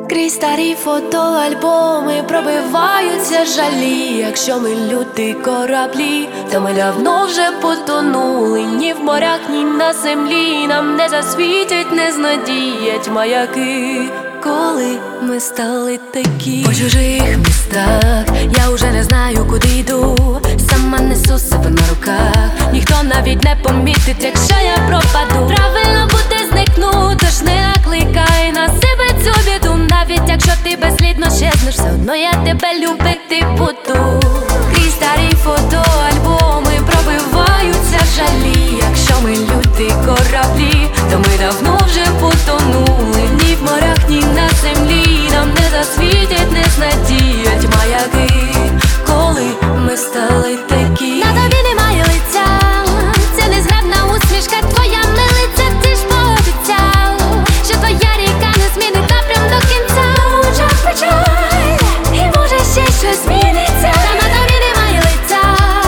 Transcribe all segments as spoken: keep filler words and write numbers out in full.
Крізь старі фотоальбоми пробиваються жалі. Якщо ми люди кораблі, то ми давно вже потонули. Ні в морях, ні на землі нам не засвітять, не знадіять маяки. Коли ми стали такі по чужих містах, я уже не знаю, куди йду. Сама несу себе на руках, ніхто навіть не помітить, якщо я пропаду. Правильно буде зникну, тож не накликай на себе цю біду. Навіть якщо ти безслідно щезнеш, все одно я тебе любити буду. Крізь старі фотоальбоми пробиваються жалі. Якщо ми люди кораблі, то ми давно вже потонули. Ні в морях, ні на землі нам не засвітять, не знадіять маяки. Коли ми стали такі, на тобі немає лиця, це незграбна усмішка твоя милиця. Ти ж пообіцяв, що твоя ріка не змінить напрям до кінця. У очах печаль, і може ще щось зміниться. Та на тобі немає лиця,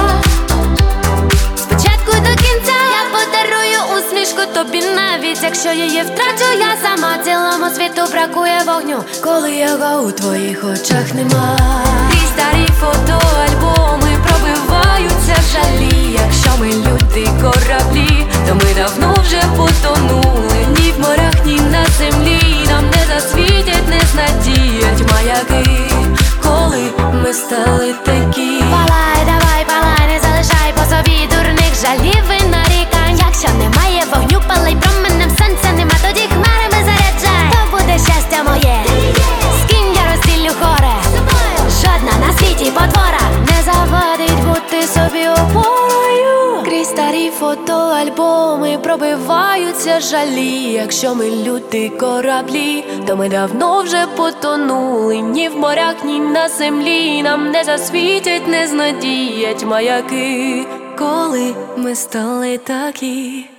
спочатку до кінця. Я подарую усмішку тобі, навіть якщо її втрачу я сама. Цілому світу бракує вогню, коли його у твоїх очах нема. Крізь старі фотоальбоми пробиваються жалі. Якщо ми люди кораблі, то ми давно вже потонули. Ні в морях, ні на землі нам не засвітять, не знадіять маяки. Коли ми стали такі, палай, давай, палай, не залишай по собі дурних жалів і нарікань. Якщо немає вогню, палай променем, сонця нема, тоді хмарами заряджай. То буде щастя моє, з ким я розділю горе. Жодна на світі потвора не завадить бути собі опорою. Крізь старі фотоальбоми пробиваються жалі. Якщо ми люди кораблі, то ми давно вже потонули. Ні в морях, ні на землі нам не засвітять, не знадіять маяки. Коли ми стали такі.